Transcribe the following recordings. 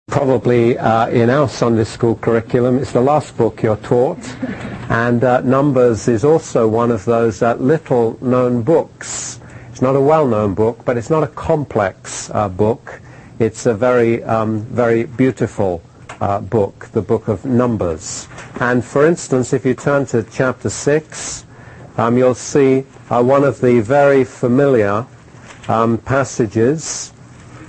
Probably in our Sunday school curriculum, it's the last book you're taught, and Numbers is also one of those little known books. It's not a well-known book, but it's not a complex book. It's a very, very beautiful book, the book of Numbers. And for instance, if you turn to chapter 6, you'll see one of the very familiar passages.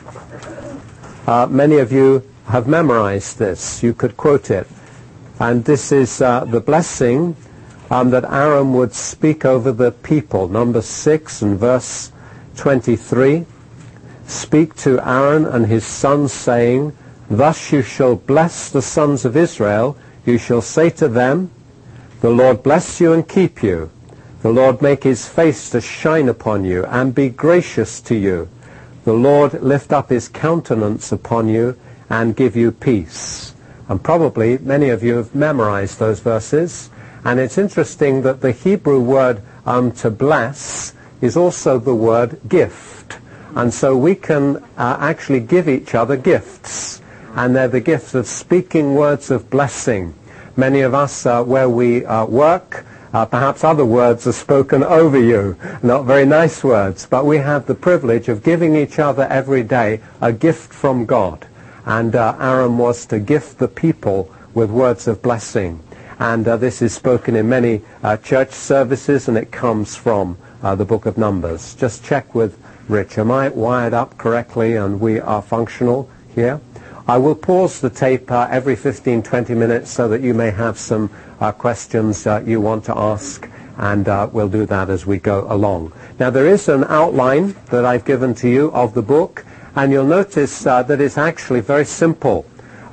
Many of you have memorized this. You could quote it. And this is the blessing that Aaron would speak over the people. Numbers 6 and verse 23. Speak to Aaron and his sons, saying, Thus you shall bless the sons of Israel. You shall say to them, The Lord bless you and keep you. The Lord make his face to shine upon you and be gracious to you. The Lord lift up his countenance upon you and give you peace. And probably many of you have memorized those verses. And it's interesting that the Hebrew word to bless is also the word gift. And so we can actually give each other gifts. And they're the gifts of speaking words of blessing. Many of us, where we work, perhaps other words are spoken over you, not very nice words, but we have the privilege of giving each other every day a gift from God. And Aaron was to gift the people with words of blessing. And this is spoken in many church services, and it comes from the book of Numbers. Just check with Rich. Am I wired up correctly and we are functional here? I will pause the tape every 15-20 minutes so that you may have some questions you want to ask, and we'll do that as we go along. Now, there is an outline that I've given to you of the book, and you'll notice that it's actually very simple.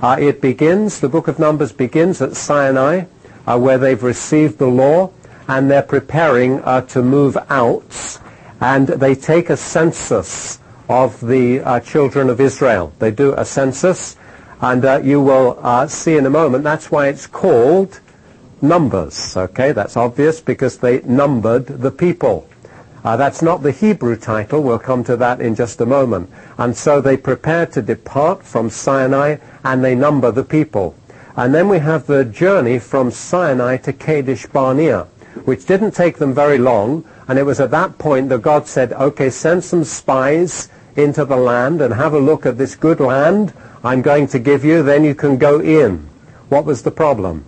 The book of Numbers begins at Sinai, where they've received the law, and they're preparing to move out, and they take a census of the children of Israel. They do a census, and you will see in a moment, that's why it's called Numbers. Okay, that's obvious, because they numbered the people. That's not the Hebrew title. We'll come to that in just a moment. And so they prepare to depart from Sinai, and they number the people. And then we have the journey from Sinai to Kadesh Barnea, which didn't take them very long. And it was at that point that God said, okay, send some spies into the land and have a look at this good land I'm going to give you, then you can go in. What was the problem?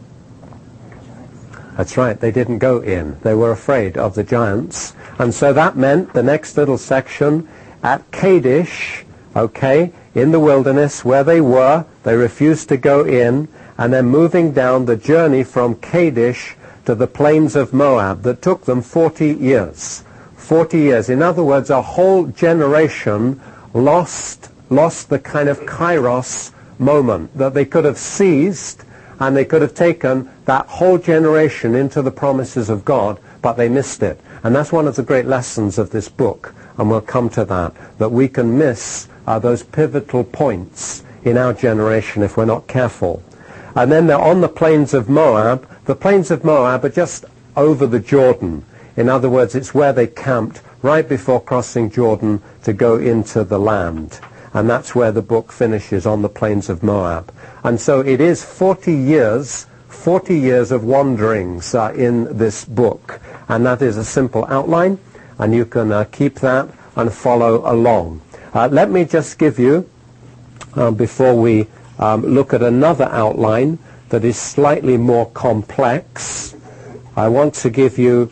That's right, they didn't go in. They were afraid of the giants. And so that meant the next little section at Kadesh, okay, in the wilderness where they were, they refused to go in, and then moving down the journey from Kadesh to the plains of Moab that took them 40 years. 40 years. In other words, a whole generation lost the kind of kairos moment that they could have seized, and they could have taken that whole generation into the promises of God, but they missed it. And that's one of the great lessons of this book, and we'll come to that we can miss those pivotal points in our generation if we're not careful. And then they're on the plains of Moab. The plains of Moab are just over the Jordan. In other words, it's where they camped right before crossing Jordan to go into the land. And that's where the book finishes, on the plains of Moab. And so it is 40 years of wanderings in this book. And that is a simple outline, and you can keep that and follow along. Let me just give you, before we look at another outline that is slightly more complex, I want to give you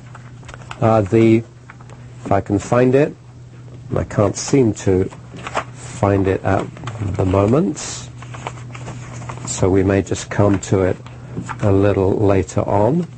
if I can find it, I can't seem to find it at the moment, so we may just come to it a little later on,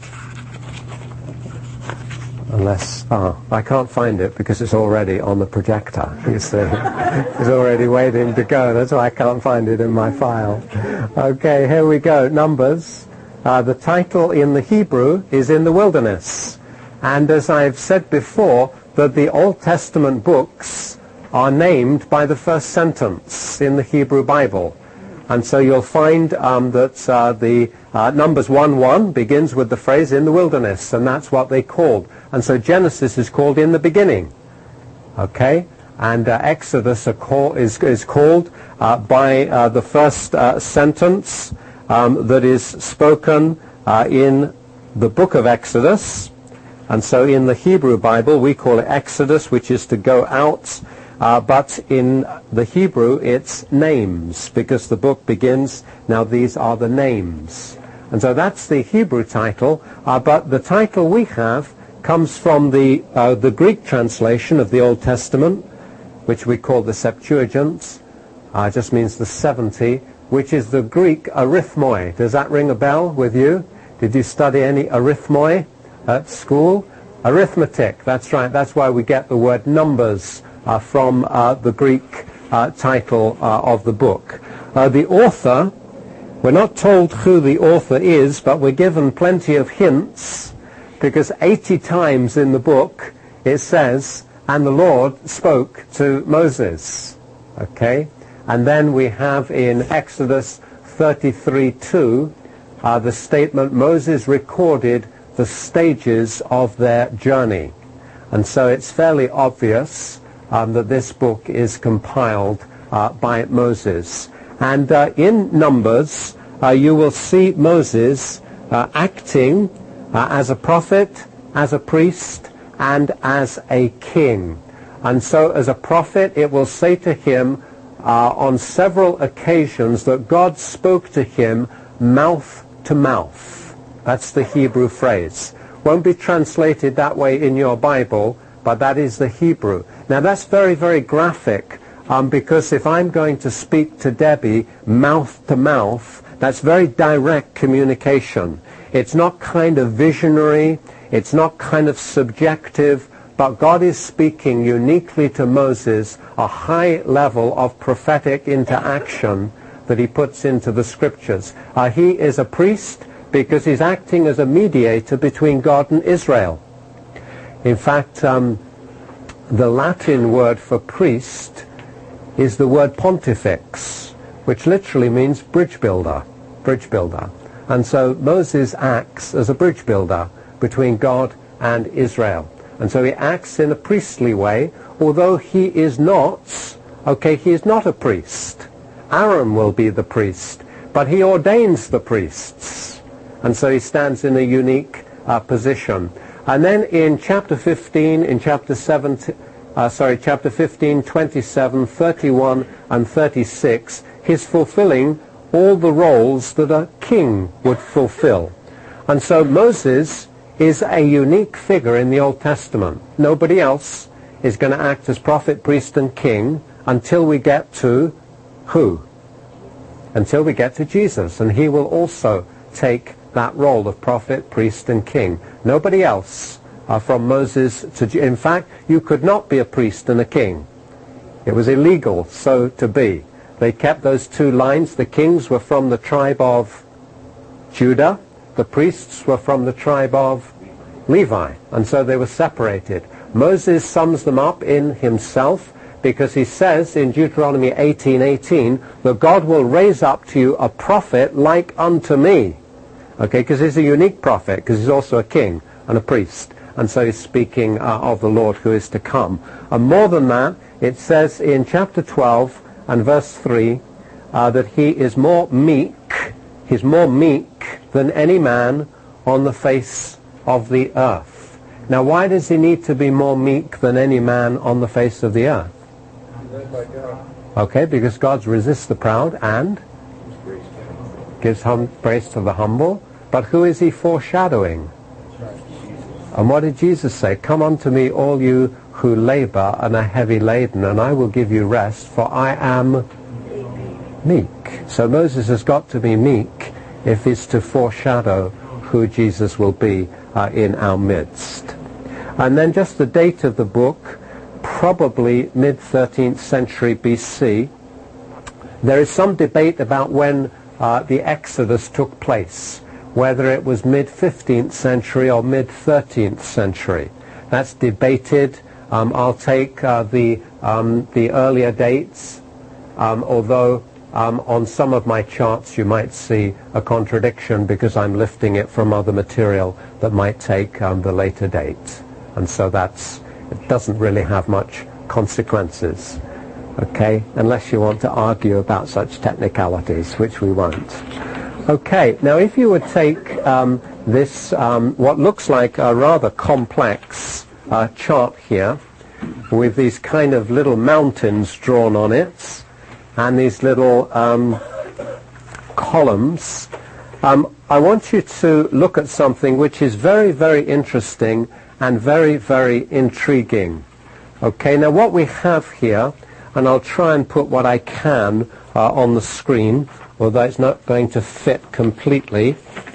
unless, I can't find it because it's already on the projector. You see, it's already waiting to go. That's why I can't find it in my file. Okay, here we go. Numbers. The title in the Hebrew is In the Wilderness. And as I've said before, that the Old Testament books are named by the first sentence in the Hebrew Bible. And so you'll find that the Numbers 1:1 begins with the phrase in the wilderness, and that's what they called. And so Genesis is called in the beginning. Okay? And Exodus is called by the first sentence that is spoken in the book of Exodus. And so in the Hebrew Bible we call it Exodus, which is to go out. But in the Hebrew it's names, because the book begins, now these are the names. And so that's the Hebrew title. But the title we have comes from the Greek translation of the Old Testament, which we call the Septuagint. Just means the 70, which is the Greek arithmoi. Does that ring a bell with you? Did you study any arithmoi at school? Arithmetic, that's right. That's why we get the word numbers from the Greek title of the book. The author, we're not told who the author is, but we're given plenty of hints, because 80 times in the book it says, and the Lord spoke to Moses. Okay? And then we have in Exodus 33:2 the statement, Moses recorded the stages of their journey. And so it's fairly obvious that this book is compiled by Moses. And in Numbers, you will see Moses acting as a prophet, as a priest, and as a king. And so as a prophet, it will say to him on several occasions that God spoke to him mouth to mouth. That's the Hebrew phrase. Won't be translated that way in your Bible, but that is the Hebrew. Now that's very, very graphic, because if I'm going to speak to Debbie mouth to mouth, that's very direct communication. It's not kind of visionary, it's not kind of subjective, but God is speaking uniquely to Moses, a high level of prophetic interaction that he puts into the scriptures. He is a priest because he's acting as a mediator between God and Israel. In fact, the Latin word for priest is the word pontifex, which literally means bridge builder. And so Moses acts as a bridge builder between God and Israel. And so he acts in a priestly way, although he is not a priest. Aaron will be the priest, but he ordains the priests. And so he stands in a unique position. And then in chapter 15, chapter 15, 27, 31, and 36, he's fulfilling all the roles that a king would fulfill. And so Moses is a unique figure in the Old Testament. Nobody else is going to act as prophet, priest, and king until we get to who? Until we get to Jesus. And he will also take that role of prophet, priest, and king. Nobody else from Moses to... In fact, you could not be a priest and a king. It was illegal so to be. They kept those two lines. The kings were from the tribe of Judah. The priests were from the tribe of Levi, and so they were separated. Moses sums them up in himself, because he says in Deuteronomy 18:18 that God will raise up to you a prophet like unto me. Okay, because he's a unique prophet, because he's also a king and a priest, and so he's speaking of the Lord who is to come. And more than that, it says in chapter 12 and verse 3 that he is more meek. He's more meek than any man on the face of the earth. Now, why does he need to be more meek than any man on the face of the earth? Okay, because God resists the proud and gives grace to the humble. But who is he foreshadowing? And what did Jesus say? Come unto me, all you who labor and are heavy laden, and I will give you rest, for I am meek. So Moses has got to be meek if he's to foreshadow who Jesus will be in our midst. And then just the date of the book, probably mid-13th century BC. There is some debate about when the Exodus took place, whether it was mid-15th century or mid-13th century. That's debated. I'll take the earlier dates, although on some of my charts you might see a contradiction because I'm lifting it from other material that might take the later date. And so it doesn't really have much consequences. Okay, unless you want to argue about such technicalities, which we won't. Okay, now if you would take this, what looks like a rather complex chart here, with these kind of little mountains drawn on it, and these little columns, I want you to look at something which is very, very interesting and very, very intriguing. Okay, now what we have here, and I'll try and put what I can on the screen, although it's not going to fit completely.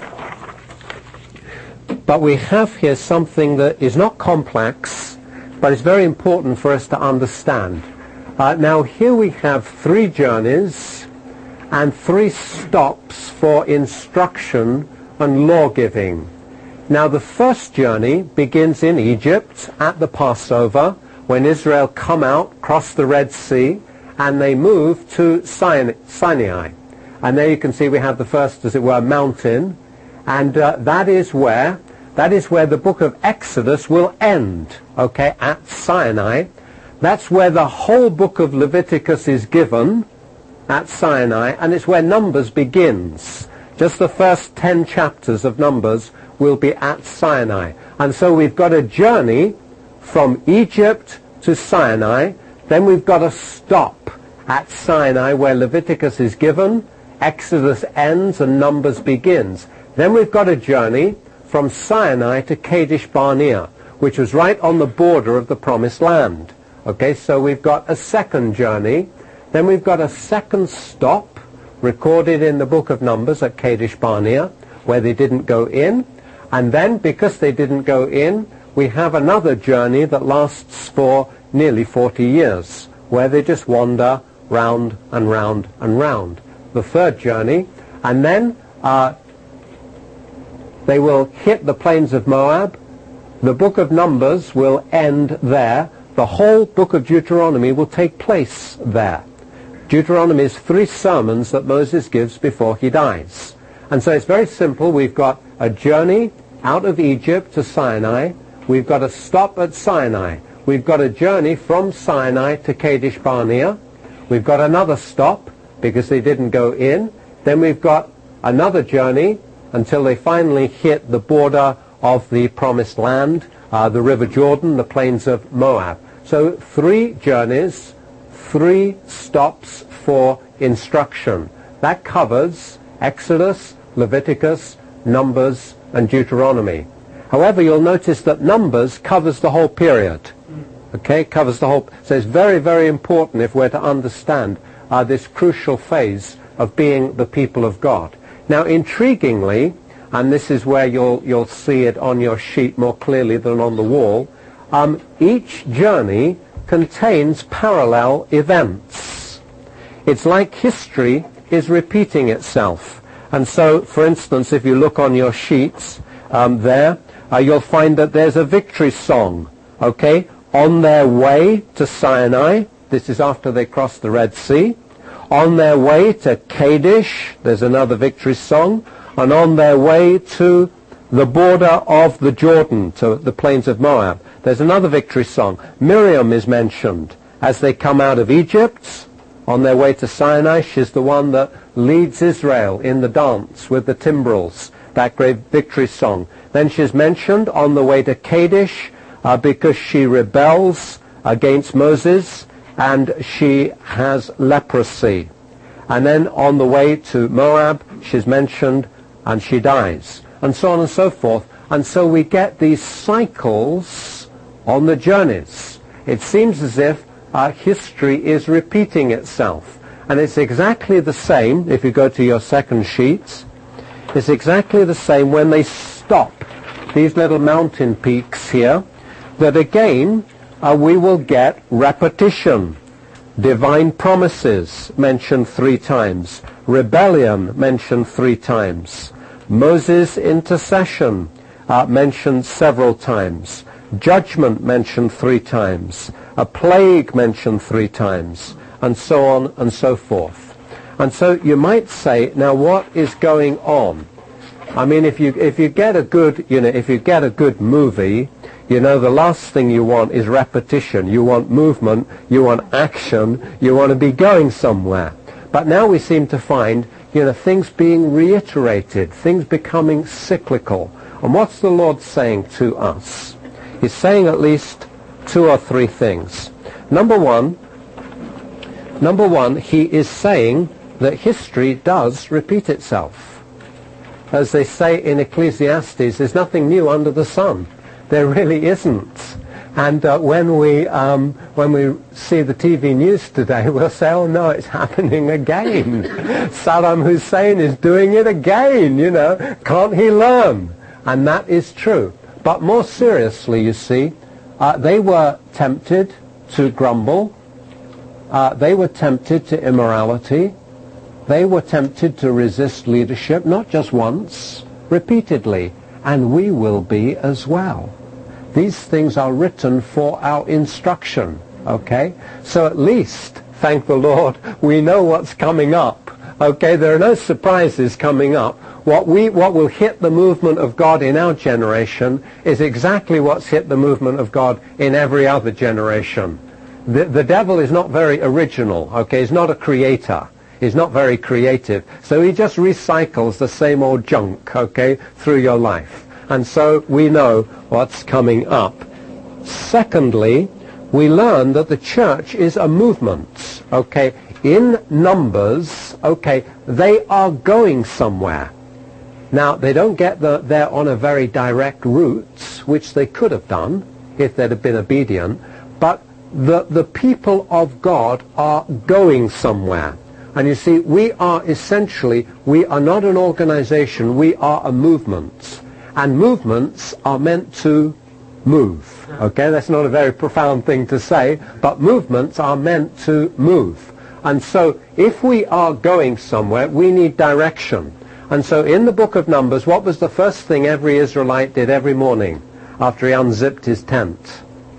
But we have here something that is not complex, but it's very important for us to understand. Now here we have 3 journeys and 3 stops for instruction and law-giving. Now the first journey begins in Egypt at the Passover, when Israel come out, cross the Red Sea, and they move to Sinai. And there you can see we have the first, as it were, mountain, and that is where the book of Exodus will end, okay, at Sinai. That's where the whole book of Leviticus is given, at Sinai, and it's where Numbers begins. Just the first 10 chapters of Numbers will be at Sinai. And so we've got a journey from Egypt to Sinai, then we've got a stop at Sinai where Leviticus is given, Exodus ends, and Numbers begins. Then we've got a journey from Sinai to Kadesh Barnea, which was right on the border of the Promised Land. Okay, so we've got a second journey. Then we've got a second stop recorded in the book of Numbers at Kadesh Barnea, where they didn't go in. And then, because they didn't go in, we have another journey that lasts for nearly 40 years, where they just wander round and round and round. The third journey, and then they will hit the plains of Moab. The book of Numbers will end there. The whole book of Deuteronomy will take place there. Deuteronomy is 3 sermons that Moses gives before he dies. And so it's very simple. We've got a journey out of Egypt to Sinai. We've got a stop at Sinai. We've got a journey from Sinai to Kadesh Barnea. We've got another stop because they didn't go in. Then we've got another journey until they finally hit the border of the Promised Land, the River Jordan, the plains of Moab. So 3 journeys, 3 stops for instruction. That covers Exodus, Leviticus, Numbers, and Deuteronomy. However, you'll notice that Numbers covers the whole period. Okay, covers the whole. So it's very, very important if we're to understand this crucial phase of being the people of God. Now, intriguingly, and this is where you'll see it on your sheet more clearly than on the wall, each journey contains parallel events. It's like history is repeating itself. And so, for instance, if you look on your sheets there, you'll find that there's a victory song, okay, on their way to Sinai. This is after they crossed the Red Sea. On their way to Kadesh, there's another victory song. And on their way to the border of the Jordan, to the plains of Moab, there's another victory song. Miriam is mentioned as they come out of Egypt. On their way to Sinai, she's the one that leads Israel in the dance with the timbrels, that great victory song. Then she's mentioned on the way to Kadesh because she rebels against Moses and she has leprosy. And then on the way to Moab, she's mentioned and she dies, and so on and so forth. And so we get these cycles on the journeys. It seems as if history is repeating itself. And it's exactly the same, if you go to your second sheets, it's exactly the same when they stop these little mountain peaks here, that again we will get repetition. Divine promises mentioned 3 times. Rebellion mentioned 3 times. Moses' intercession mentioned several times. Judgment mentioned 3 times. A plague mentioned 3 times. And so on and so forth. And so you might say, now what is going on? I mean, if you get a good, if you get a good movie, the last thing you want is repetition. You want movement, you want action, you want to be going somewhere. But now we seem to find, things being reiterated, things becoming cyclical. And what's the Lord saying to us? He's saying at least 2 or 3 things. Number one, he is saying that history does repeat itself. As they say in Ecclesiastes, there's nothing new under the sun. There really isn't. And when we see the TV news today, we'll say, oh no, it's happening again. Saddam Hussein is doing it again, Can't he learn? And that is true. But more seriously, you see, they were tempted to grumble. They were tempted to immorality. They were tempted to resist leadership, not just once, repeatedly. And we will be as well. These things are written for our instruction, okay? So at least, thank the Lord, we know what's coming up, okay? There are no surprises coming up. What will hit the movement of God in our generation is exactly what's hit the movement of God in every other generation. The devil is not very original, okay? He's not a creator. He's not very creative. So he just recycles the same old junk, okay, through your life. And so we know what's coming up. Secondly, we learn that the church is a movement, okay? In numbers, okay, they are going somewhere. Now, they don't get there on a very direct route, which they could have done if they'd have been obedient, but the people of God are going somewhere. And you see, we are not an organization, we are a movement. And movements are meant to move. Okay, that's not a very profound thing to say, but movements are meant to move. And so, if we are going somewhere, we need direction. And so, in the book of Numbers, what was the first thing every Israelite did every morning after he unzipped his tent?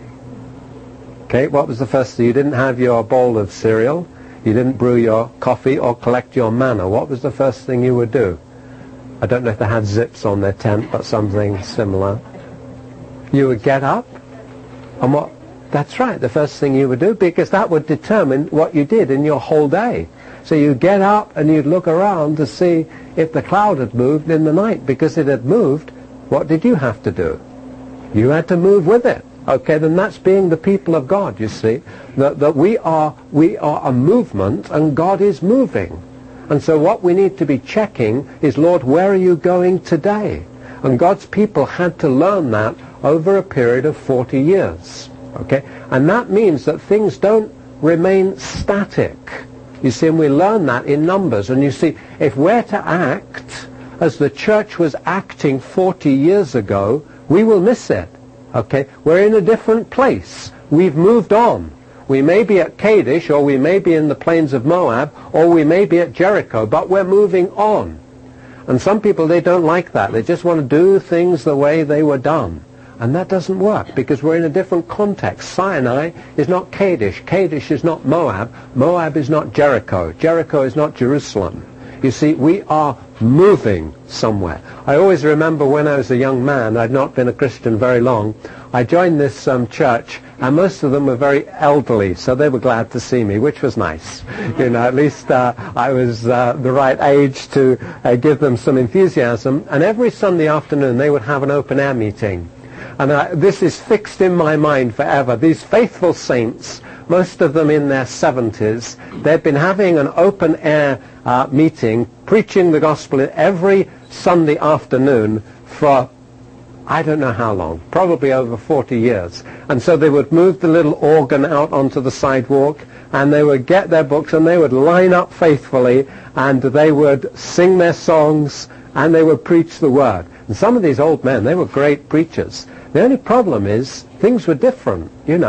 Okay, what was the first thing? You didn't have your bowl of cereal. You didn't brew your coffee or collect your manna. What was the first thing you would do? I don't know if they had zips on their tent, but something similar. You would get up, and that's right, the first thing you would do, because that would determine what you did in your whole day. So you'd get up and you'd look around to see if the cloud had moved in the night. Because it had moved, what did you have to do? You had to move with it. Okay, then that's being the people of God, you see. That we are a movement, and God is moving. And so what we need to be checking is, Lord, where are you going today? And God's people had to learn that over a period of 40 years. Okay? And that means that things don't remain static. You see, and we learn that in Numbers. And you see, if we're to act as the church was acting 40 years ago, we will miss it. Okay? We're in a different place. We've moved on. We may be at Kadesh, or we may be in the plains of Moab, or we may be at Jericho, but we're moving on. And some people, they don't like that. They just want to do things the way they were done. And that doesn't work, because we're in a different context. Sinai is not Kadesh. Kadesh is not Moab. Moab is not Jericho. Jericho is not Jerusalem. You see, we are moving somewhere. I always remember when I was a young man, I'd not been a Christian very long, I joined this church, and most of them were very elderly, so they were glad to see me, which was nice. At least I was the right age to give them some enthusiasm. And every Sunday afternoon they would have an open-air meeting. And this is fixed in my mind forever. These faithful saints, most of them in their 70s, they've been having an open-air meeting, preaching the gospel every Sunday afternoon for I don't know how long, probably over 40 years. And so they would move the little organ out onto the sidewalk, and they would get their books, and they would line up faithfully, and they would sing their songs, and they would preach the word. And some of these old men, they were great preachers. The only problem is, things were different,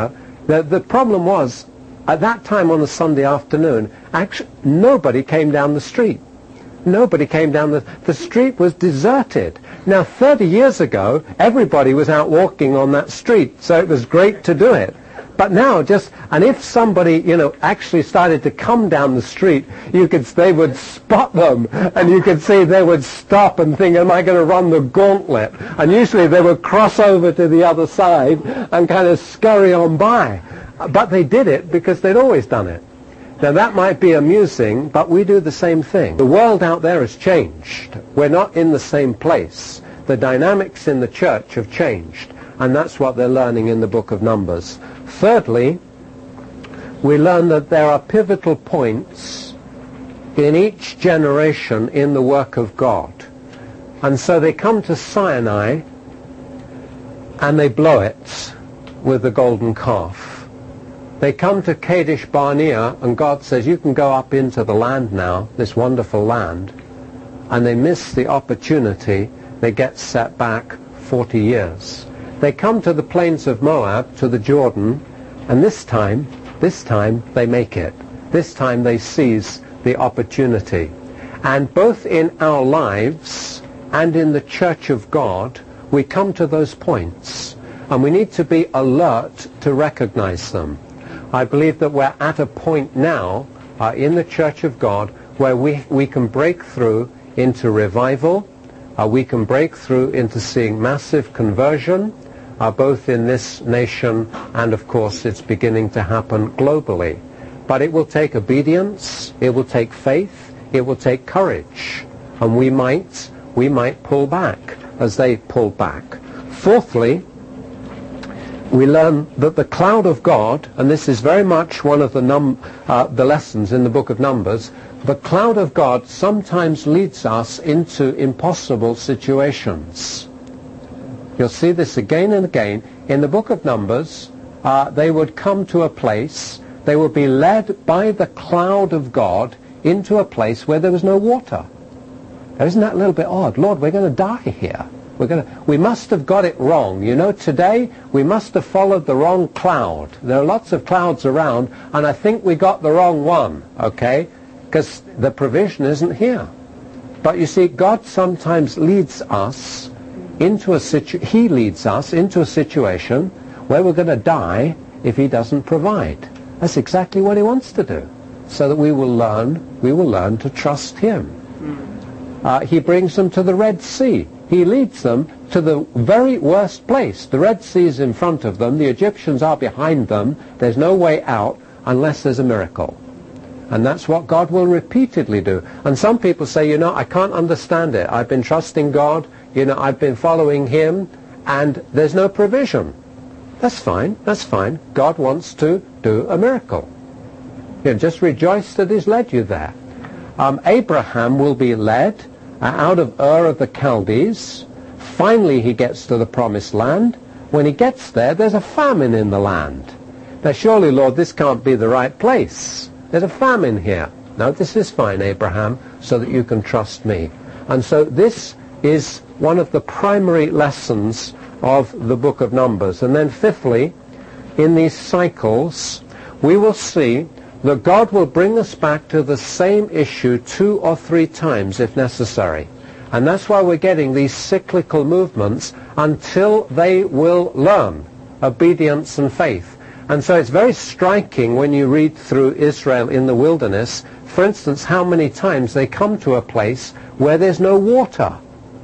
The problem was, at that time on a Sunday afternoon, actually, nobody came down the street. Nobody came down the street was deserted. Now, 30 years ago, everybody was out walking on that street, so it was great to do it. But now, and if somebody, actually started to come down the street, they would spot them, and you could see they would stop and think, am I going to run the gauntlet? And usually they would cross over to the other side and kind of scurry on by. But they did it because they'd always done it. Now that might be amusing, but we do the same thing. The world out there has changed. We're not in the same place. The dynamics in the church have changed, and that's what they're learning in the book of Numbers. Thirdly, we learn that there are pivotal points in each generation in the work of God. And so they come to Sinai and they blow it with the golden calf. They come to Kadesh Barnea and God says, you can go up into the land now, this wonderful land. And they miss the opportunity. They get set back 40 years. They come to the plains of Moab, to the Jordan, and this time they make it. This time they seize the opportunity. And both in our lives and in the church of God, we come to those points, and we need to be alert to recognize them. I believe that we're at a point now in the church of God where we can break through into revival. We can break through into seeing massive conversion, both in this nation and, of course, it's beginning to happen globally. But it will take obedience, it will take faith, it will take courage, and we might pull back as they pull back. Fourthly, we learn that the cloud of God, and this is very much one of the lessons in the book of Numbers, the cloud of God sometimes leads us into impossible situations. You'll see this again and again. In the book of Numbers, they would come to a place, they would be led by the cloud of God into a place where there was no water. Now, isn't that a little bit odd? Lord, we're going to die here. We must have got it wrong. Today we must have followed the wrong cloud. There are lots of clouds around, and I think we got the wrong one, okay? Because the provision isn't here. But you see, God sometimes leads us into He leads us into a situation where we're going to die if He doesn't provide. That's exactly what He wants to do, so that we will learn to trust Him. He brings them to the Red Sea. He leads them to the very worst place. The Red Sea is in front of them. The Egyptians are behind them. There's no way out unless there's a miracle. And that's what God will repeatedly do. And some people say, I can't understand it. I've been trusting God. I've been following Him, and there's no provision. That's fine. That's fine. God wants to do a miracle. Just rejoice that He's led you there. Abraham will be led out of Ur of the Chaldees. Finally he gets to the promised land. When he gets there, there's a famine in the land. Now surely, Lord, this can't be the right place. There's a famine here. No, this is fine, Abraham, so that you can trust me. And so this is one of the primary lessons of the book of Numbers. And then fifthly, in these cycles, we will see that God will bring us back to the same issue 2 or 3 times if necessary. And that's why we're getting these cyclical movements until they will learn obedience and faith. And so it's very striking when you read through Israel in the wilderness, for instance, how many times they come to a place where there's no water.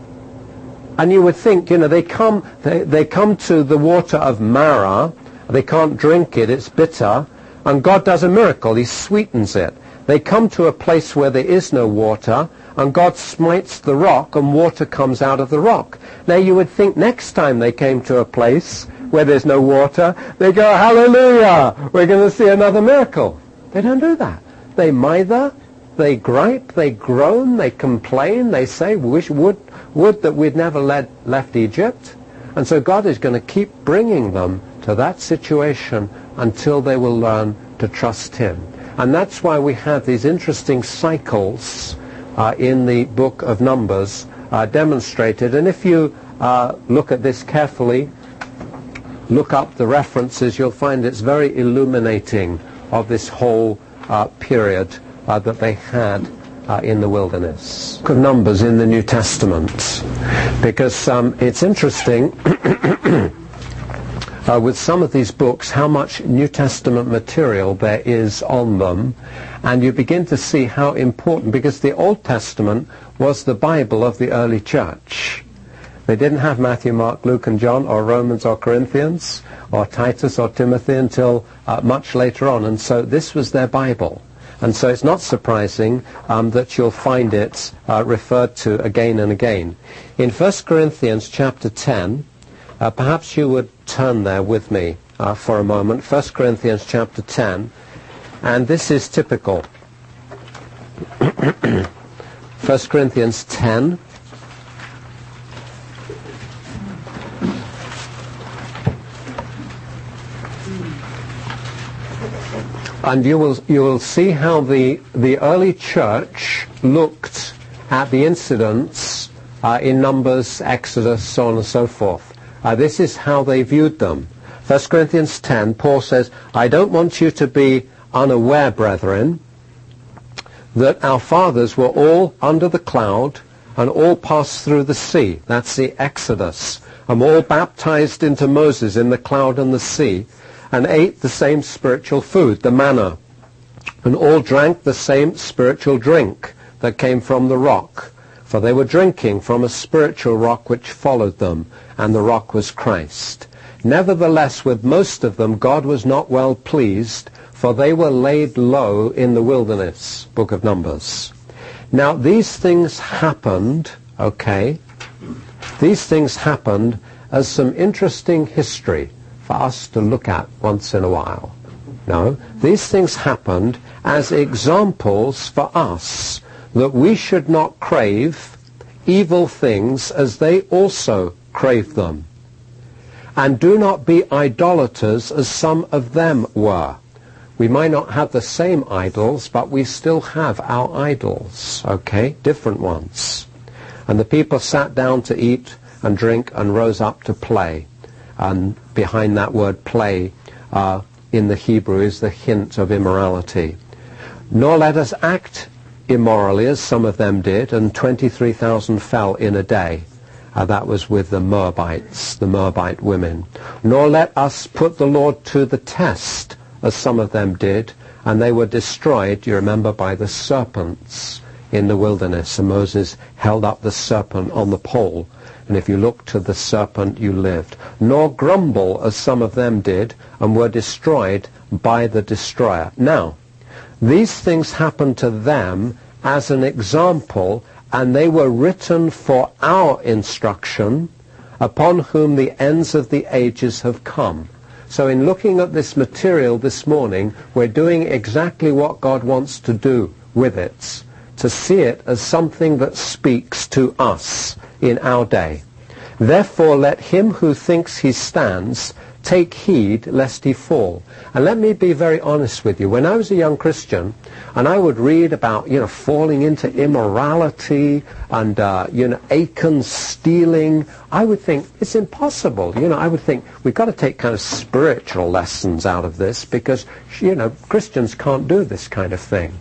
And you would think, they come to the water of Marah, they can't drink it, it's bitter, and God does a miracle, He sweetens it. They come to a place where there is no water, and God smites the rock, and water comes out of the rock. Now you would think next time they came to a place where there's no water, they go, hallelujah, we're going to see another miracle. They don't do that. They mither, they gripe, they groan, they complain, they say, would that we'd never left Egypt. And so God is going to keep bringing them to that situation until they will learn to trust Him. And that's why we have these interesting cycles in the book of Numbers demonstrated. And if you look at this carefully, look up the references, you'll find it's very illuminating of this whole period that they had in the wilderness. Book of Numbers in the New Testament, because it's interesting. with some of these books how much New Testament material there is on them, and you begin to see how important, because the Old Testament was the Bible of the early church. They didn't have Matthew, Mark, Luke and John, or Romans or Corinthians, or Titus or Timothy until much later on, and so this was their Bible. And so it's not surprising that you'll find it referred to again and again. In 1 Corinthians chapter 10, perhaps you would turn there with me for a moment. 1 Corinthians chapter 10, and this is typical. 1 Corinthians 10. And you will see how the early church looked at the incidents in Numbers, Exodus, so on and so forth. This is how they viewed them. 1 Corinthians 10, Paul says, I don't want you to be unaware, brethren, that our fathers were all under the cloud and all passed through the sea. That's the Exodus. And were all baptized into Moses in the cloud and the sea, and ate the same spiritual food, the manna, and all drank the same spiritual drink that came from the rock, for they were drinking from a spiritual rock which followed them, and the rock was Christ. Nevertheless, with most of them God was not well pleased, for they were laid low in the wilderness. Book of Numbers. Now, these things happened, these things happened as some interesting history for us to look at once in a while. No, these things happened as examples for us that we should not crave evil things as they also craved them. And do not be idolaters as some of them were. We might not have the same idols, but we still have our idols, different ones. And the people sat down to eat and drink and rose up to play. And behind that word play in the Hebrew is the hint of immorality. Nor let us act immorally as some of them did, and 23,000 fell in a day. That was with the Moabites, the Moabite women. Nor let us put the Lord to the test as some of them did, and they were destroyed, you remember, by the serpents in the wilderness. And Moses held up the serpent on the pole, and if you looked to the serpent, you lived. Nor grumble as some of them did, and were destroyed by the destroyer. Now, these things happened to them as an example, and they were written for our instruction, upon whom the ends of the ages have come. So in looking at this material this morning, we're doing exactly what God wants to do with it, to see it as something that speaks to us in our day. Therefore let him who thinks he stands take heed lest he fall. And let me be very honest with you. When I was a young Christian, and I would read about, falling into immorality and, Achan stealing, I would think, it's impossible. I would think, we've got to take kind of spiritual lessons out of this because, Christians can't do this kind of thing.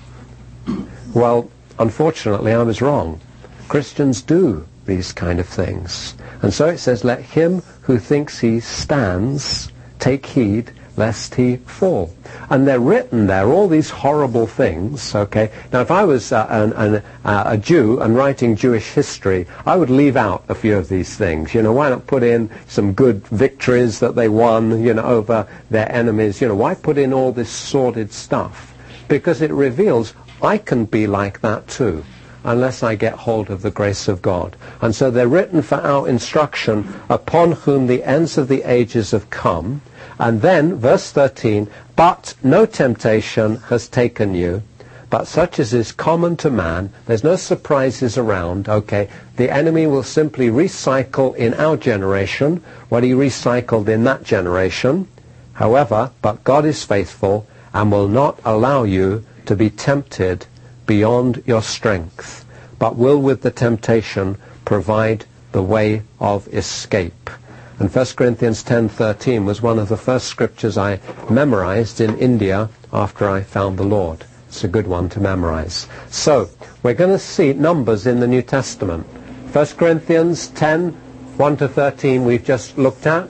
Well, unfortunately, I was wrong. Christians do these kind of things. And so it says, let him who thinks he stands take heed lest he fall. And they're written there, all these horrible things, Now, if I was a Jew and writing Jewish history, I would leave out a few of these things. Why not put in some good victories that they won, over their enemies? Why put in all this sordid stuff? Because it reveals I can be like that too, unless I get hold of the grace of God. And so they're written for our instruction, upon whom the ends of the ages have come. And then, verse 13, but no temptation has taken you, but such as is common to man. There's no surprises around, The enemy will simply recycle in our generation what he recycled in that generation. However, but God is faithful and will not allow you to be tempted beyond your strength, but will with the temptation provide the way of escape. And 1 Corinthians 10:13 was one of the first scriptures I memorized in India after I found the Lord. It's a good one to memorize. So, we're going to see numbers in the New Testament. 1 Corinthians 10, 1 to 13 we've just looked at.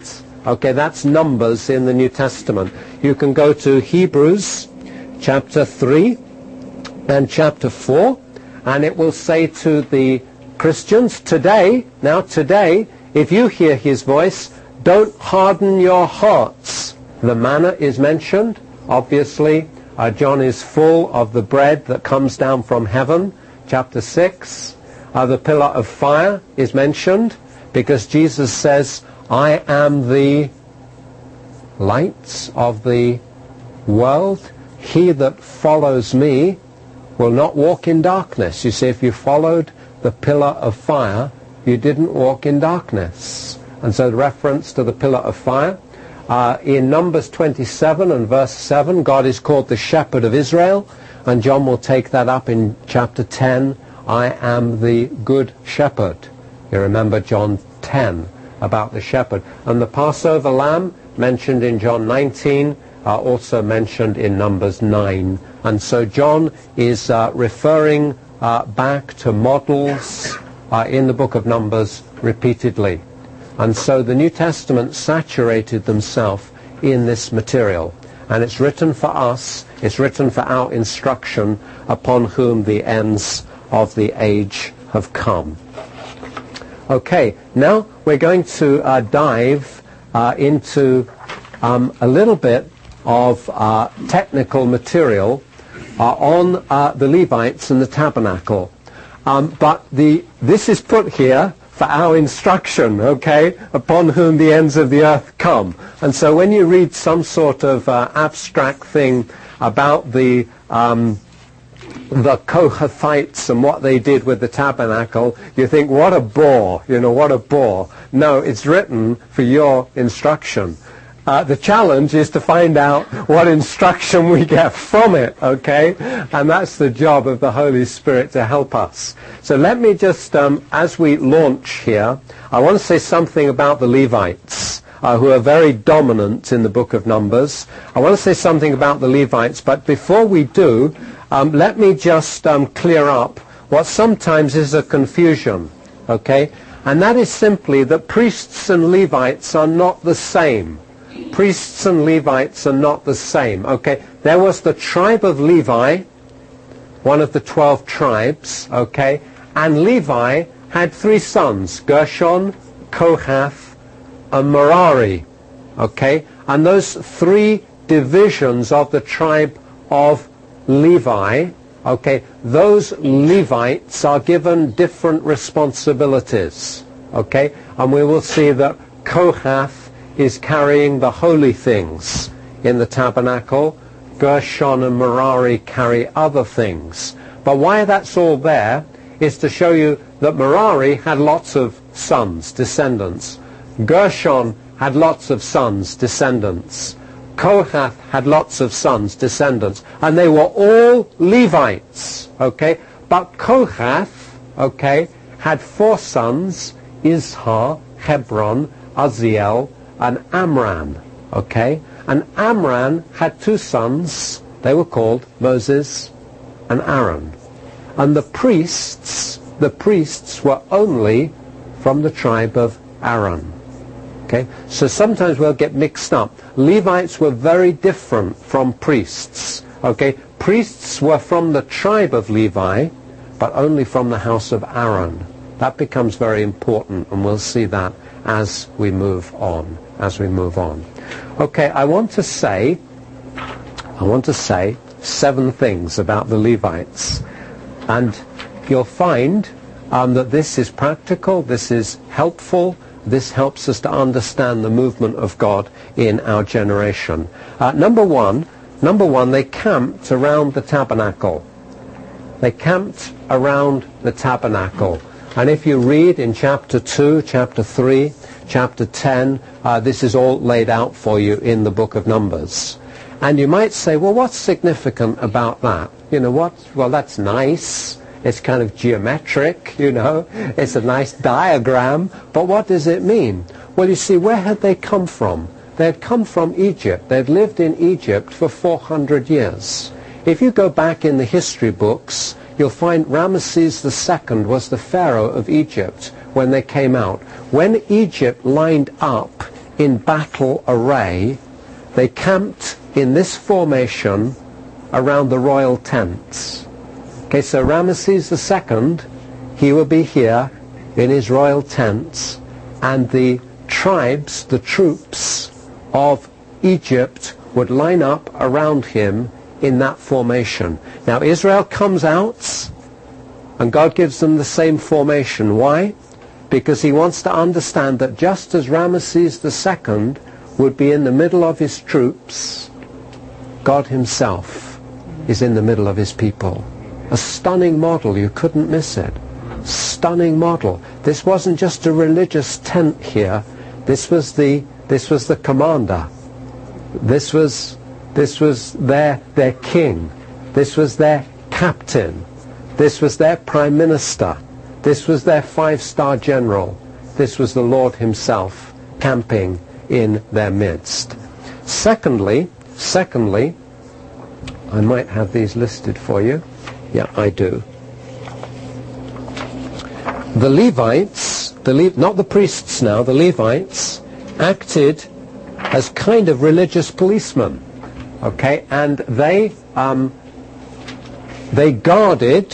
Okay, that's numbers in the New Testament. You can go to Hebrews chapter 3 and chapter 4, and it will say to the Christians, today, if you hear his voice, don't harden your hearts. The manna is mentioned, obviously. John is full of the bread that comes down from heaven, chapter 6. The pillar of fire is mentioned because Jesus says, I am the light of the world. He that follows me will not walk in darkness. You see, if you followed the pillar of fire, you didn't walk in darkness. And so the reference to the pillar of fire. In Numbers 27 and verse 7, God is called the shepherd of Israel, and John will take that up in chapter 10. I am the good shepherd. You remember John 10 about the shepherd. And the Passover lamb mentioned in John 19, also mentioned in Numbers 9. And so John is referring back to models in the book of Numbers repeatedly. And so the New Testament saturated themselves in this material. And it's written for us, it's written for our instruction, upon whom the ends of the age have come. Okay, now we're going to dive into a little bit of technical material on the Levites and the tabernacle. But this is put here for our instruction, okay, upon whom the ends of the earth come. And so when you read some sort of abstract thing about the Kohathites and what they did with the tabernacle, you think, what a bore, what a bore. No, it's written for your instruction. The challenge is to find out what instruction we get from it, okay? And that's the job of the Holy Spirit to help us. So let me just, as we launch here, I want to say something about the Levites, who are very dominant in the book of Numbers. I want to say something about the Levites, but before we do, let me just clear up what sometimes is a confusion, okay? And that is simply that priests and Levites are not the same. Priests and Levites are not the same. Okay, there was the tribe of Levi, one of the 12 tribes, okay, and Levi had 3 sons, Gershon, Kohath, and Merari, okay, and those 3 divisions of the tribe of Levi, okay, those Levites are given different responsibilities, okay, and we will see that Kohath is carrying the holy things in the tabernacle. Gershon and Merari carry other things. But why that's all there is to show you that Merari had lots of sons, descendants. Gershon had lots of sons, descendants. Kohath had lots of sons, descendants. And they were all Levites, okay? But Kohath, okay, had 4 sons, Izhar, Hebron, Uzziel, and Amram, okay? And Amram had 2 sons. They were called Moses and Aaron. And the priests were only from the tribe of Aaron, okay? So sometimes we'll get mixed up. Levites were very different from priests, okay? Priests were from the tribe of Levi, but only from the house of Aaron. That becomes very important, and we'll see that as we move on. Okay, I want to say 7 things about the Levites. And you'll find that this is practical, this is helpful, this helps us to understand the movement of God in our generation. Number one, they camped around the tabernacle. They camped around the tabernacle. And if you read in chapter 2, chapter 3, chapter 10, this is all laid out for you in the book of Numbers. And you might say, well, what's significant about that? Well, that's nice. It's kind of geometric, It's a nice diagram. But what does it mean? Well, you see, where had they come from? They had come from Egypt. They'd lived in Egypt for 400 years. If you go back in the history books, you'll find Ramesses II was the pharaoh of Egypt when they came out. When Egypt lined up in battle array. They camped in this formation around the royal tents. Okay, so Ramesses II, he will be here in his royal tents, and the tribes, the troops of Egypt would line up around him in that formation. Now Israel comes out, and God gives them the same formation. Why? Because he wants to understand that just as Ramesses II would be in the middle of his troops, God himself is in the middle of his people. A stunning model, you couldn't miss it. Stunning model. This wasn't just a religious tent here. This was the commander. This was their king. This was their captain. This was their prime minister. This was their 5-star general. This was the Lord himself camping in their midst. Secondly, I might have these listed for you. Yeah, I do. The Levites, not the priests now, the Levites acted as kind of religious policemen. Okay, and they guarded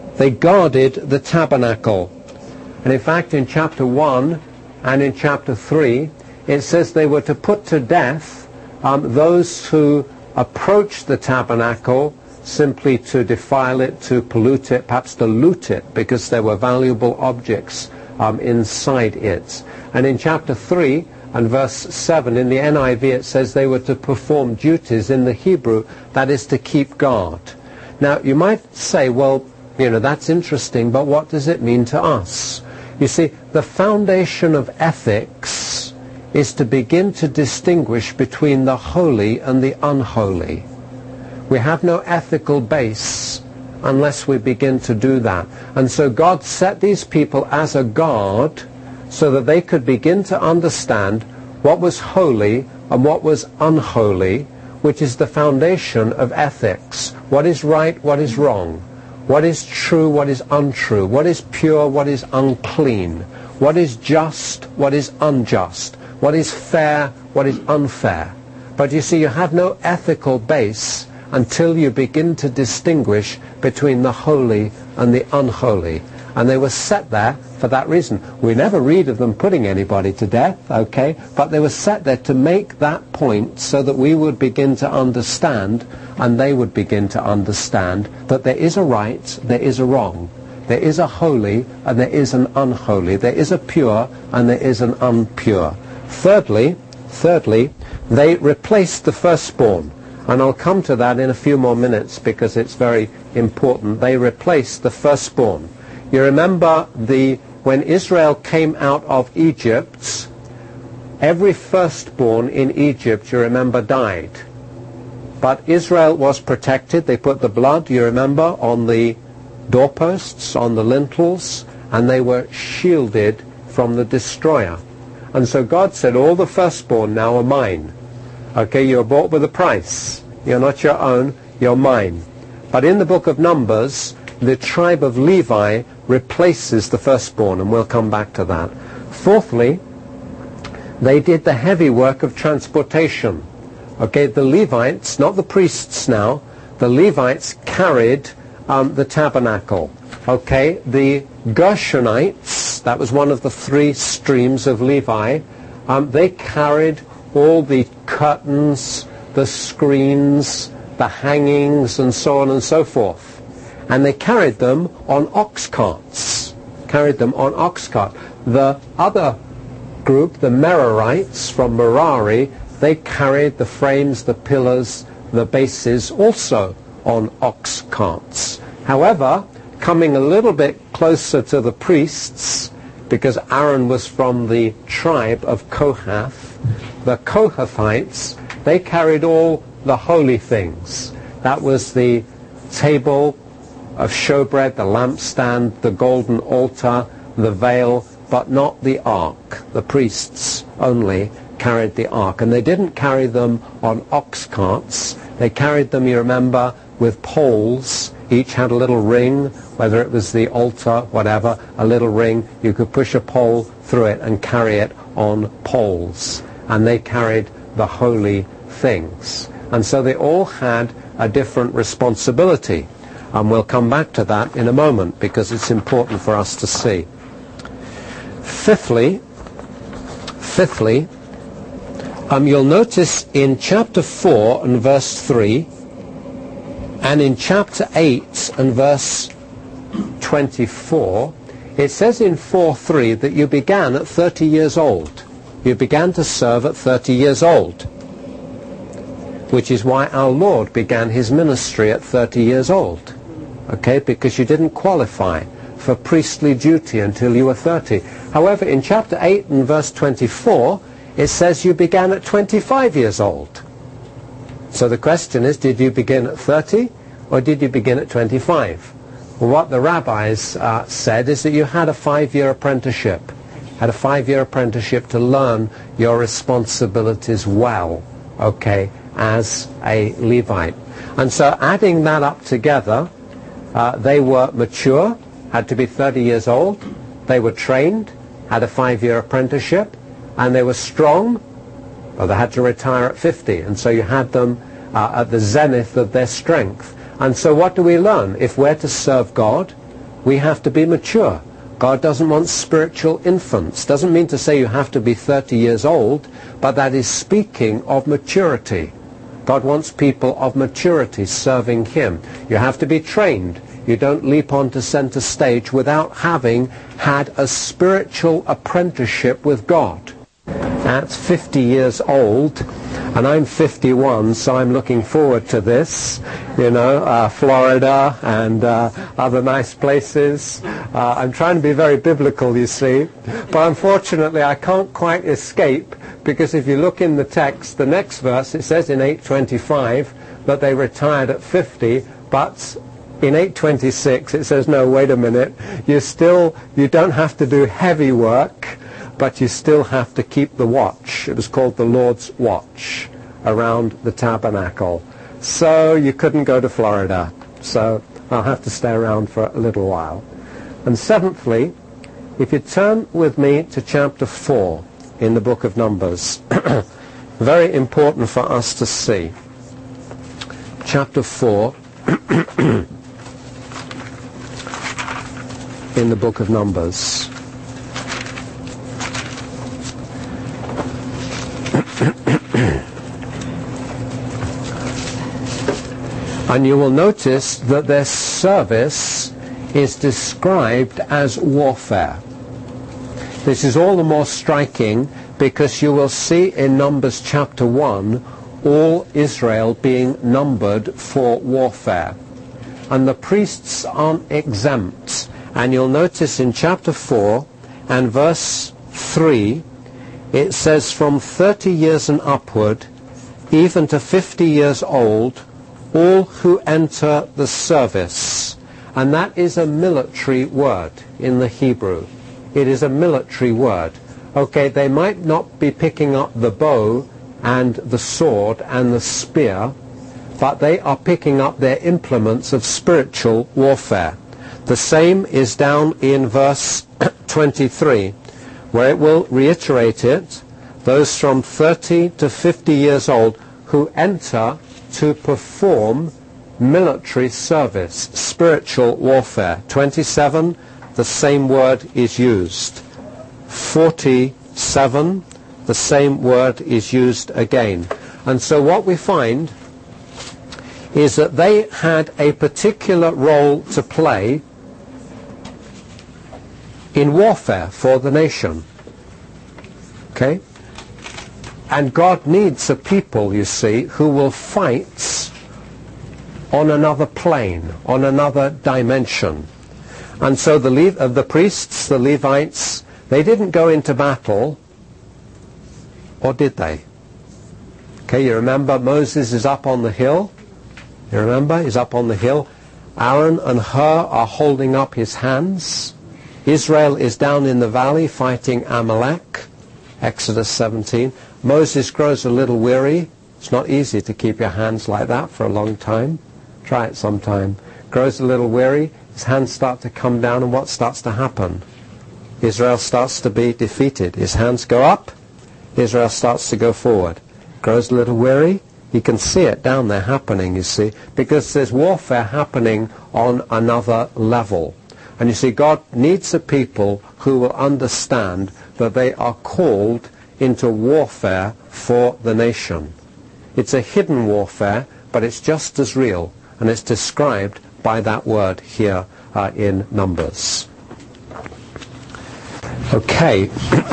the tabernacle. And in fact, in chapter 1 and in chapter 3, it says they were to put to death those who approached the tabernacle simply to defile it, to pollute it, perhaps to loot it, because there were valuable objects inside it. And in chapter 3 and verse 7 in the NIV, it says they were to perform duties. In the Hebrew, that is to keep guard. Now, you might say, well, that's interesting, but what does it mean to us? You see, the foundation of ethics is to begin to distinguish between the holy and the unholy. We have no ethical base unless we begin to do that. And so God set these people as a guard so that they could begin to understand what was holy and what was unholy, which is the foundation of ethics. What is right, what is wrong? What is true, what is untrue? What is pure, what is unclean? What is just, what is unjust? What is fair, what is unfair? But you see, you have no ethical base until you begin to distinguish between the holy and the unholy. And they were set there for that reason. We never read of them putting anybody to death, okay? But they were set there to make that point so that we would begin to understand, and they would begin to understand, that there is a right, there is a wrong. There is a holy and there is an unholy. There is a pure and there is an impure. Thirdly, they replaced the firstborn. And I'll come to that in a few more minutes because it's very important. They replaced the firstborn. You remember when Israel came out of Egypt, every firstborn in Egypt, you remember, died. But Israel was protected. They put the blood, you remember, on the doorposts, on the lintels, and they were shielded from the destroyer. And so God said, all the firstborn now are mine. Okay, you're bought with a price. You're not your own, you're mine. But in the book of Numbers, the tribe of Levi replaces the firstborn, and we'll come back to that. Fourthly, they did the heavy work of transportation. Okay, the Levites, not the priests now, the Levites carried the tabernacle. Okay, the Gershonites, that was one of the 3 streams of Levi, they carried all the curtains, the screens, the hangings, and so on and so forth. And they carried them on ox carts. The other group, the Merarites from Merari, they carried the frames, the pillars, the bases also on ox carts. However, coming a little bit closer to the priests, because Aaron was from the tribe of Kohath, the Kohathites, they carried all the holy things. That was the table of showbread, the lampstand, the golden altar, the veil, but not the ark. The priests only carried the ark. And they didn't carry them on ox carts. They carried them, you remember, with poles. Each had a little ring, whether it was the altar, whatever, a little ring. You could push a pole through it and carry it on poles. and they carried the holy things. And so they all had a different responsibility. And we'll come back to that in a moment because it's important for us to see. Fifthly, you'll notice in chapter 4 and verse 3 and in chapter 8 and verse 24, it says in 4:3 that you began at 30 years old. You began to serve at 30 years old, which is why our Lord began his ministry at 30 years old. Okay, because you didn't qualify for priestly duty until you were 30. However, in chapter 8 and verse 24, it says you began at 25 years old. So the question is, did you begin at 30 or did you begin at 25? Well, what the rabbis said is that you had a 5-year apprenticeship. Had a 5-year apprenticeship to learn your responsibilities well, okay, as a Levite. And so adding that up together, they were mature, had to be 30 years old, they were trained, had a 5-year apprenticeship, and they were strong, well, they had to retire at 50, and so you had them at the zenith of their strength. And so what do we learn? If we're to serve God, we have to be mature. God doesn't want spiritual infants. Doesn't mean to say you have to be 30 years old, but that is speaking of maturity. God wants people of maturity serving him. You have to be trained. You don't leap onto center stage without having had a spiritual apprenticeship with God. That's 50 years old, and I'm 51, so I'm looking forward to this. You know, Florida and other nice places. I'm trying to be very biblical, you see. But unfortunately, I can't quite escape, because if you look in the text, the next verse, it says in 8:25 that they retired at 50, but in 8:26 it says, no, wait a minute, you don't have to do heavy work, but you still have to keep the watch. It was called the Lord's watch around the tabernacle. So you couldn't go to Florida. So I'll have to stay around for a little while. And seventhly, if you turn with me to chapter 4 in the book of Numbers, very important for us to see. Chapter 4 in the book of Numbers. And you will notice that their service is described as warfare. This is all the more striking because you will see in Numbers chapter 1 all Israel being numbered for warfare. And the priests aren't exempt. And you'll notice in chapter 4 and verse 3, it says from 30 years and upward, even to 50 years old, all who enter the service. And that is a military word in the Hebrew. It is a military word. Okay, they might not be picking up the bow and the sword and the spear, but they are picking up their implements of spiritual warfare. The same is down in verse 23, where it will reiterate it, those from 30 to 50 years old who enter to perform military service, spiritual warfare. 27, the same word is used. 47, the same word is used again. And so what we find is that they had a particular role to play in warfare for the nation. Okay? And God needs a people, you see, who will fight on another plane, on another dimension. And so the priests, the Levites, they didn't go into battle, or did they? Okay, you remember Moses is up on the hill. You remember? He's up on the hill. Aaron and Hur are holding up his hands. Israel is down in the valley fighting Amalek. Exodus 17. Moses grows a little weary. It's not easy to keep your hands like that for a long time. Try it sometime. Grows a little weary. His hands start to come down, and what starts to happen? Israel starts to be defeated. His hands go up, Israel starts to go forward. Grows a little weary. You can see it down there happening, you see, because there's warfare happening on another level. And you see, God needs a people who will understand that they are called into warfare for the nation. It's a hidden warfare, but it's just as real, and it's described by that word here in Numbers. Okay.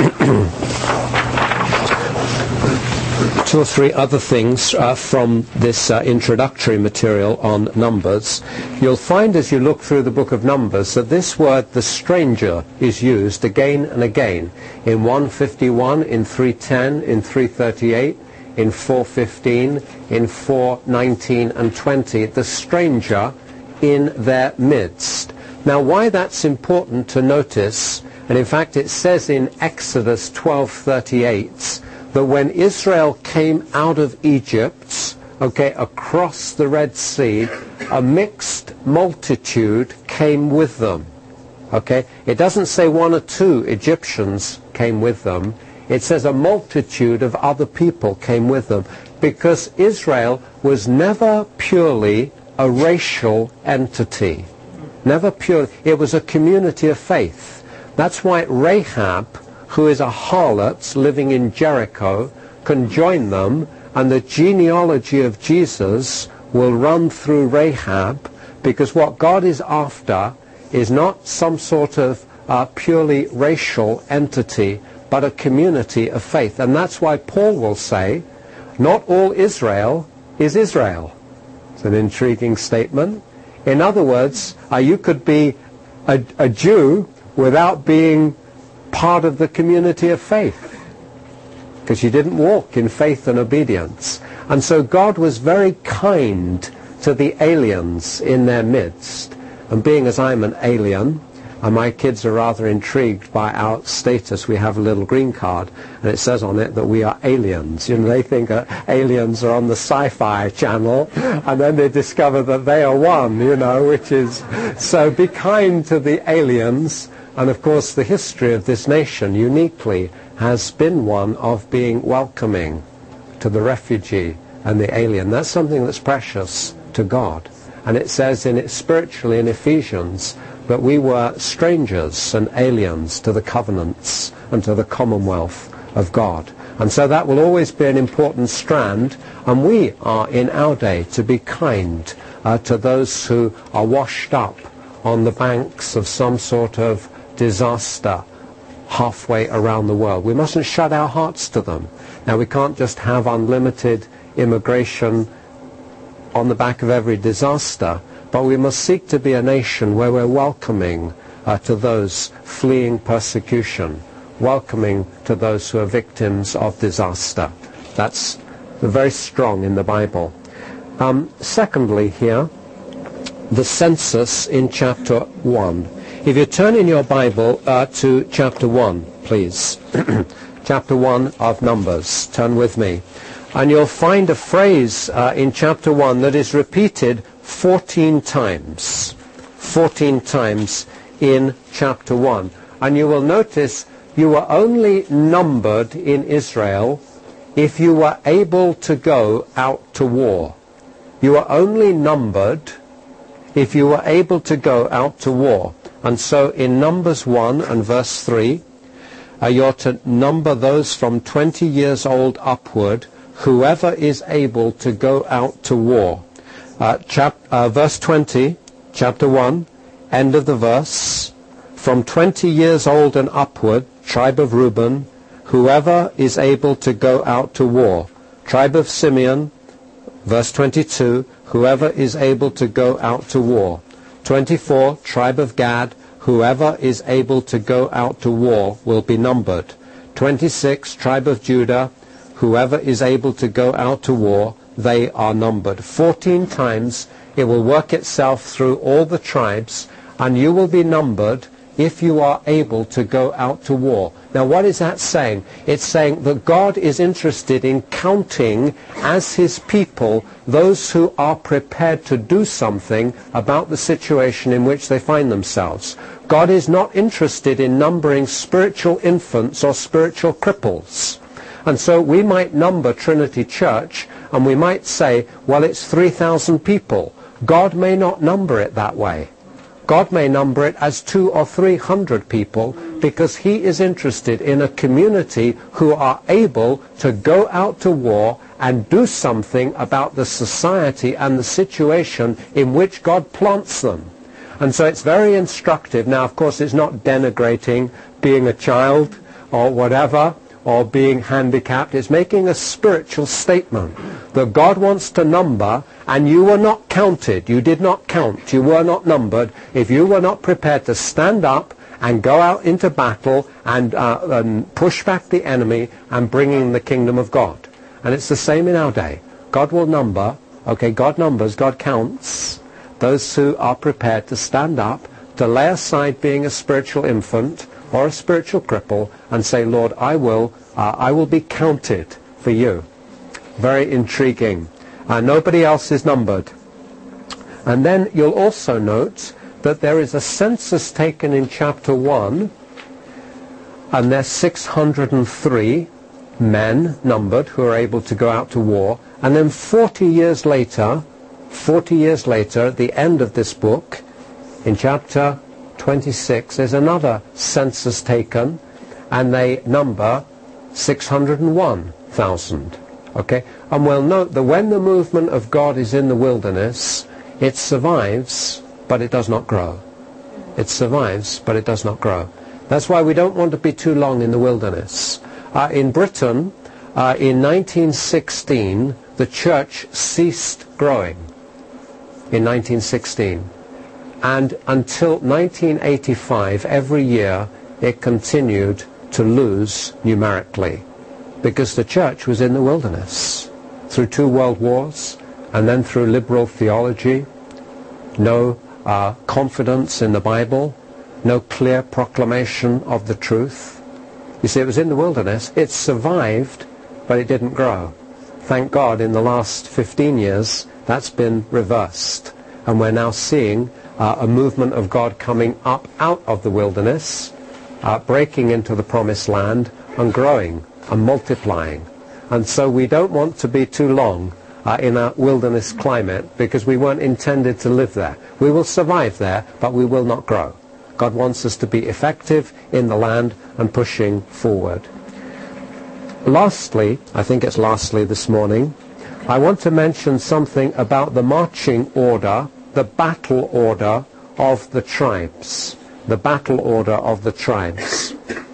Two or three other things from this introductory material on Numbers. You'll find as you look through the book of Numbers that this word, the stranger, is used again and again. In 151, in 310, in 338, in 415, in 419 and 20. The stranger in their midst. Now why that's important to notice, and in fact it says in Exodus 12:38, that when Israel came out of Egypt, across the Red Sea, a mixed multitude came with them. It doesn't say one or two Egyptians came with them. It says a multitude of other people came with them, because Israel was never purely a racial entity. Never pure. It was a community of faith. That's why Rahab, who is a harlot living in Jericho, can join them, and the genealogy of Jesus will run through Rahab, because what God is after is not some sort of purely racial entity, but a community of faith. And that's why Paul will say, not all Israel is Israel. It's an intriguing statement. In other words, you could be a Jew without being part of the community of faith, because you didn't walk in faith and obedience. And so God was very kind to the aliens in their midst. And being as I'm an alien, and my kids are rather intrigued by our status, we have a little green card, and it says on it that we are aliens. You know, they think aliens are on the Sci-Fi Channel, and then they discover that they are one, which is... So be kind to the aliens. And of course the history of this nation uniquely has been one of being welcoming to the refugee and the alien. That's something that's precious to God. And it says in it spiritually in Ephesians that we were strangers and aliens to the covenants and to the commonwealth of God. And so that will always be an important strand, and we are in our day to be kind to those who are washed up on the banks of some sort of disaster halfway around the world. We mustn't shut our hearts to them. Now, we can't just have unlimited immigration on the back of every disaster, but we must seek to be a nation where we're welcoming to those fleeing persecution, welcoming to those who are victims of disaster. That's very strong in the Bible. Secondly here, the census in chapter 1. If you turn in your Bible to chapter 1, please. Chapter 1 of Numbers. Turn with me. And you'll find a phrase in chapter 1 that is repeated 14 times. 14 times in chapter 1. And you will notice you were only numbered in Israel if you were able to go out to war. You were only numbered if you were able to go out to war. And so in Numbers 1 and verse 3, you're to number those from 20 years old upward, whoever is able to go out to war. Verse 20, chapter 1, end of the verse. From 20 years old and upward, tribe of Reuben, whoever is able to go out to war. Tribe of Simeon, verse 22, whoever is able to go out to war. 24, tribe of Gad, whoever is able to go out to war will be numbered. 26, tribe of Judah, whoever is able to go out to war, they are numbered. 14 times it will work itself through all the tribes, and you will be numbered if you are able to go out to war. Now what is that saying? It's saying that God is interested in counting as his people those who are prepared to do something about the situation in which they find themselves. God is not interested in numbering spiritual infants or spiritual cripples. And so we might number Trinity Church, and we might say, well, it's 3,000 people. God may not number it that way. God may number it as 200 or 300 people, because he is interested in a community who are able to go out to war and do something about the society and the situation in which God plants them. And so it's very instructive. Now, of course, it's not denigrating being a child or whatever, or being handicapped. It's making a spiritual statement that God wants to number, and you were not counted. You did not count. You were not numbered if you were not prepared to stand up and go out into battle and push back the enemy and bring in the kingdom of God. And it's the same in our day. God will number, okay, God numbers, God counts those who are prepared to stand up, to lay aside being a spiritual infant or a spiritual cripple, and say, Lord, I will be counted for you. Very intriguing. Nobody else is numbered. And then you'll also note that there is a census taken in chapter 1, and there's 603 men numbered who are able to go out to war. And then 40 years later, at the end of this book, in chapter 26, there's another census taken, and they number 601,000. Okay? And we'll note that when the movement of God is in the wilderness, it survives, but it does not grow. It survives, but it does not grow. That's why we don't want to be too long in the wilderness. In Britain, in 1916, the church ceased growing. In 1916. And until 1985, every year, it continued to lose numerically, because the church was in the wilderness through 2 world wars, and then through liberal theology, no confidence in the Bible, no clear proclamation of the truth. You see, it was in the wilderness. It survived, but it didn't grow. Thank God, in the last 15 years, that's been reversed, and we're now seeing a movement of God coming up out of the wilderness, breaking into the promised land, and growing and multiplying. And so we don't want to be too long in a wilderness climate, because we weren't intended to live there. We will survive there, but we will not grow. God wants us to be effective in the land and pushing forward. Lastly, I think it's lastly this morning, I want to mention something about the marching order, the battle order of the tribes. The battle order of the tribes.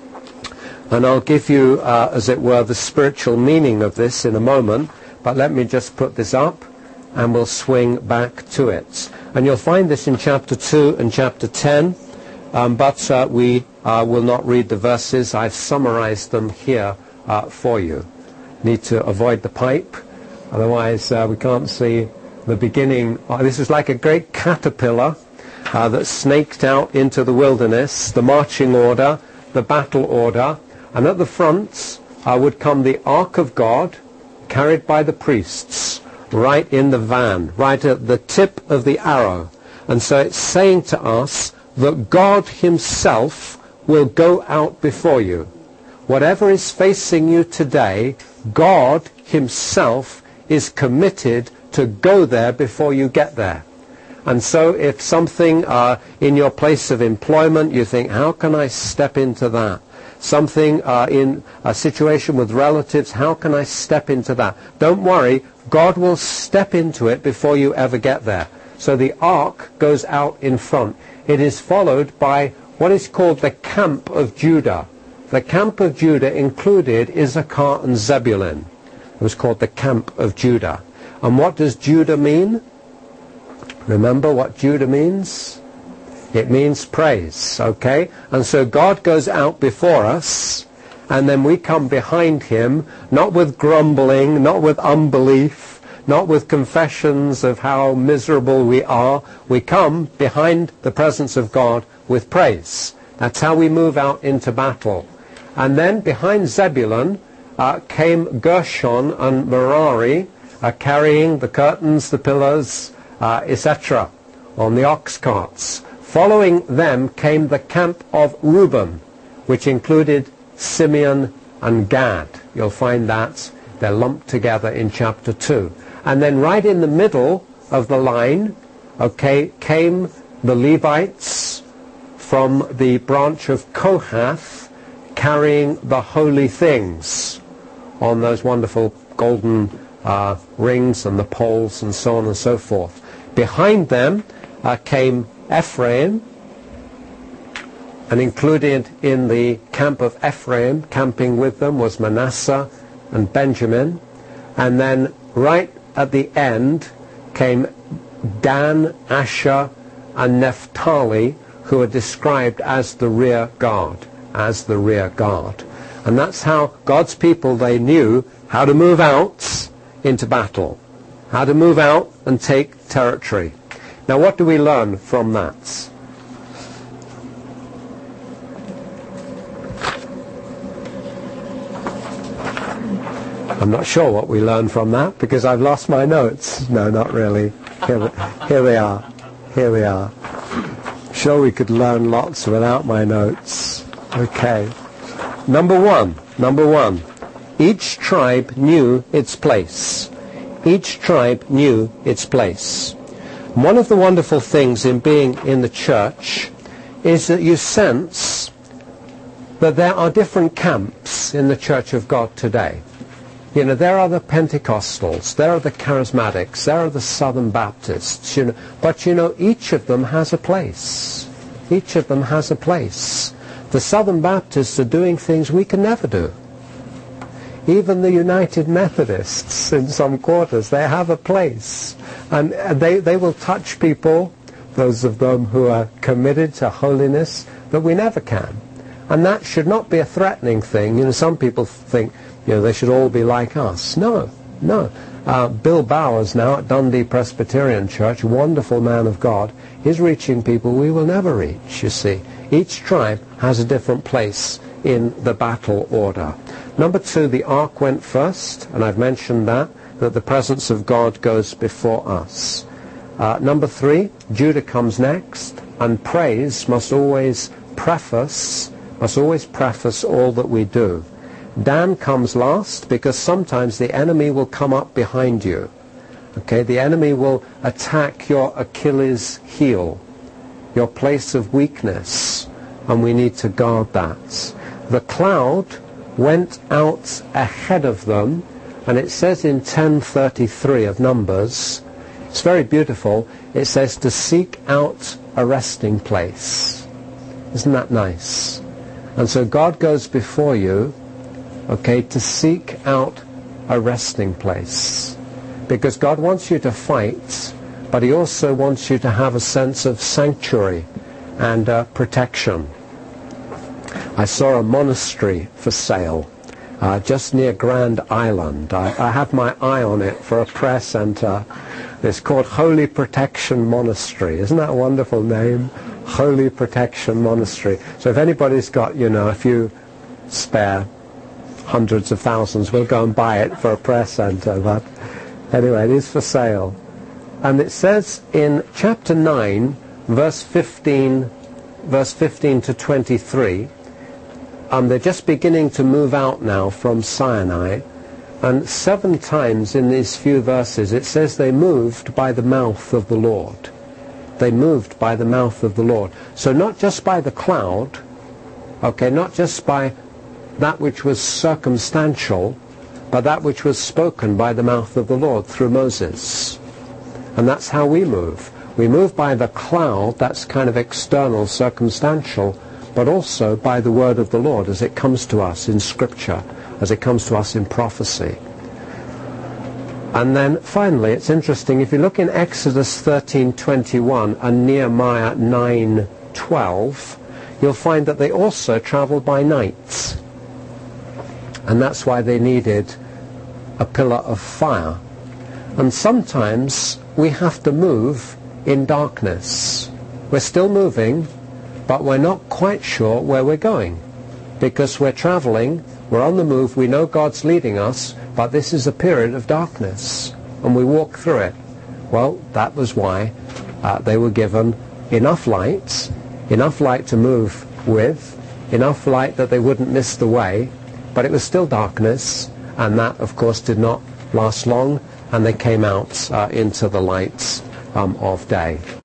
And I'll give you, as it were, the spiritual meaning of this in a moment, but let me just put this up, and we'll swing back to it. And you'll find this in chapter 2 and chapter 10, but we will not read the verses. I've summarized them here for you. Need to avoid the pipe, otherwise we can't see the beginning. This is like a great caterpillar that snaked out into the wilderness, the marching order, the battle order, and at the front would come the Ark of God, carried by the priests, right in the van, right at the tip of the arrow. And so it's saying to us that God himself will go out before you. Whatever is facing you today, God himself is committed to go there before you get there. And so if something in your place of employment, you think, how can I step into that? Something in a situation with relatives, how can I step into that? Don't worry, God will step into it before you ever get there. So the ark goes out in front. It is followed by what is called the camp of Judah. The camp of Judah included Issachar and Zebulun. It was called the camp of Judah. And what does Judah mean? Remember what Judah means? It means praise, okay? And so God goes out before us, and then we come behind him, not with grumbling, not with unbelief, not with confessions of how miserable we are. We come behind the presence of God with praise. That's how we move out into battle. And then behind Zebulun came Gershon and Merari, carrying the curtains, the pillars, etc., on the ox carts. Following them came the camp of Reuben, which included Simeon and Gad. You'll find that they're lumped together in chapter 2. And then right in the middle of the line, okay, came the Levites from the branch of Kohath, carrying the holy things on those wonderful golden rings and the poles and so on and so forth. Behind them came Ephraim, and included in the camp of Ephraim, camping with them, was Manasseh and Benjamin. And then right at the end came Dan, Asher, and Naphtali, who are described as the rear guard, And that's how God's people, they knew how to move out into battle, how to move out and take territory. Now, what do we learn from that? I'm not sure what we learn from that because I've lost my notes. No, not really. Here we are. Sure, we could learn lots without my notes. Okay. Number one. Each tribe knew its place. Each tribe knew its place. One of the wonderful things in being in the church is that you sense that there are different camps in the Church of God today. You know, there are the Pentecostals, there are the Charismatics, there are the Southern Baptists, you know, but you know, each of them has a place. Each of them has a place. The Southern Baptists are doing things we can never do. Even the United Methodists in some quarters, they have a place. And they will touch people, those of them who are committed to holiness, that we never can. And that should not be a threatening thing. You know, some people think, you know, they should all be like us. No. Bill Bowers now at Dundee Presbyterian Church, wonderful man of God, is reaching people we will never reach, you see. Each tribe has a different place in the battle order. Number 2, the ark went first, and I've mentioned that the presence of God goes before us. Number 3, Judah comes next, and praise must always preface all that we do. Dan comes last because sometimes the enemy will come up behind you. Okay, the enemy will attack your Achilles heel, your place of weakness, and we need to guard that. The cloud went out ahead of them, and it says in 10:33 of Numbers, it's very beautiful, it says to seek out a resting place. Isn't that nice? And so God goes before you, okay, to seek out a resting place. Because God wants you to fight, but he also wants you to have a sense of sanctuary and protection. I saw a monastery for sale just near Grand Island. I have my eye on it for a prayer center. It's called Holy Protection Monastery. Isn't that a wonderful name? Holy Protection Monastery. So if anybody's got, you know, a few spare hundreds of thousands, we'll go and buy it for a prayer center. But anyway, it is for sale. And it says in chapter 9, verse 15 to 23, they're just beginning to move out now from Sinai, and 7 times in these few verses it says they moved by the mouth of the Lord. They moved by the mouth of the Lord. So not just by the cloud, okay, not just by that which was circumstantial, but that which was spoken by the mouth of the Lord through Moses. And that's how we move. We move by the cloud, that's kind of external, circumstantial, but also by the word of the Lord as it comes to us in Scripture, as it comes to us in prophecy. And then finally, it's interesting, if you look in Exodus 13:21 and Nehemiah 9:12, you'll find that they also traveled by night. And that's why they needed a pillar of fire. And sometimes we have to move in darkness. We're still moving, but we're not quite sure where we're going, because we're traveling, we're on the move, we know God's leading us, but this is a period of darkness, and we walk through it. Well, that was why they were given enough light to move with, enough light that they wouldn't miss the way, But it was still darkness, and that, of course, did not last long, and they came out into the light of day.